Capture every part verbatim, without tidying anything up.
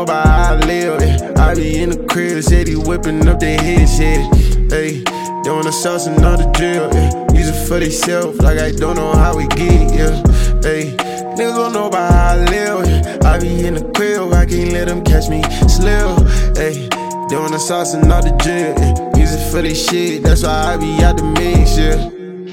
about how I live, yeah. I be in the crib, steady whipping up their heads, yeah. Hey, they wanna sauce another drill, yeah. Use it for themselves, like I don't know how we get, yeah. Hey, niggas don't know about how I live, yeah. I be in the crib, I can't let them catch me slip, hey. They wanna sauce another drill, yeah. Use it for their shit, that's why I be out the mix, yeah.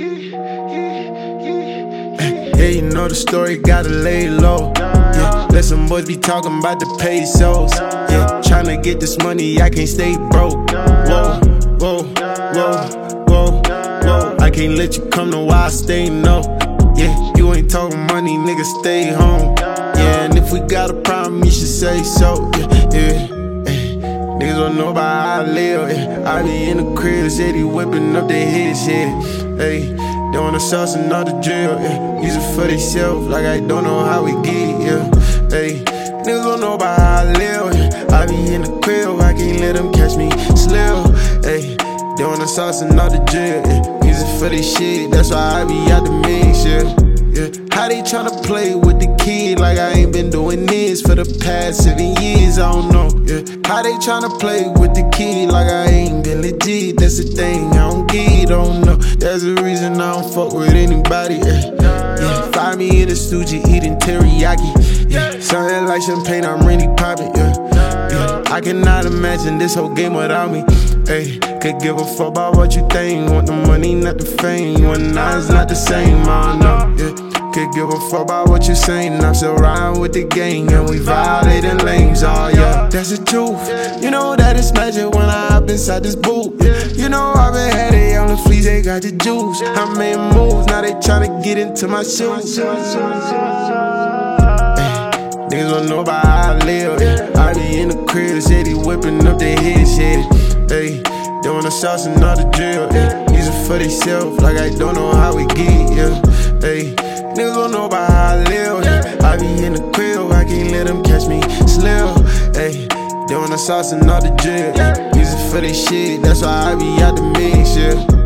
Yeah, you know the story, gotta lay low. Yeah, let some boys be talking about the pesos. Yeah, tryna get this money, I can't stay broke. Whoa, whoa, whoa, whoa, whoa. I can't let you come to why I stay no. Yeah, you ain't talking money, nigga, stay home. Yeah, and if we got a problem, you should say so. Yeah, yeah. Niggas don't know about how I live. Yeah. I be in the crib, steady whipping up their heads. Yeah, hey. They wanna sauce another drill, yeah. Use it for themselves, like I don't know how we get, yeah. Hey, niggas don't know about how I live, yeah. I be in the crib, I can't let them catch me slip. Hey, they wanna sauce another drill, yeah. Use it for their shit, that's why I be out the mix, yeah. Yeah. How they tryna play with the kid like I ain't been doing this for the past seven years, I don't know, yeah. How they tryna play with the kid like I ain't been legit, that's the thing I don't get, don't know. There's a reason I don't fuck with anybody, yeah. Yeah. Find me in the studio eating teriyaki, yeah. Something like champagne, I'm really poppin', yeah. Yeah. I cannot imagine this whole game without me. Hey, could give a fuck about what you think. Want the money, not the fame. You and I is not the same, I know, yeah. Could give a fuck about what you saying. I'm still riding with the gang and we violating lanes, oh yeah. That's the truth. You know that it's magic when I hop inside this booth. Yeah. You know I've been had it on the fleas, they got the juice. I made moves, now they tryna get into my shoes. Hey, niggas don't know about how I live, yeah. I be in the crib, steady whipping up their heads, yeah. Hey, they wanna sauce another drill, yeah. Use it for themselves, like I don't know how we get, yeah. Hey, niggas don't know about how I live, yeah. I be in the crib, I can't let them catch me slip. Hey, they wanna sauce another drill, yeah. Use it for their shit, that's why I be out the mix, yeah.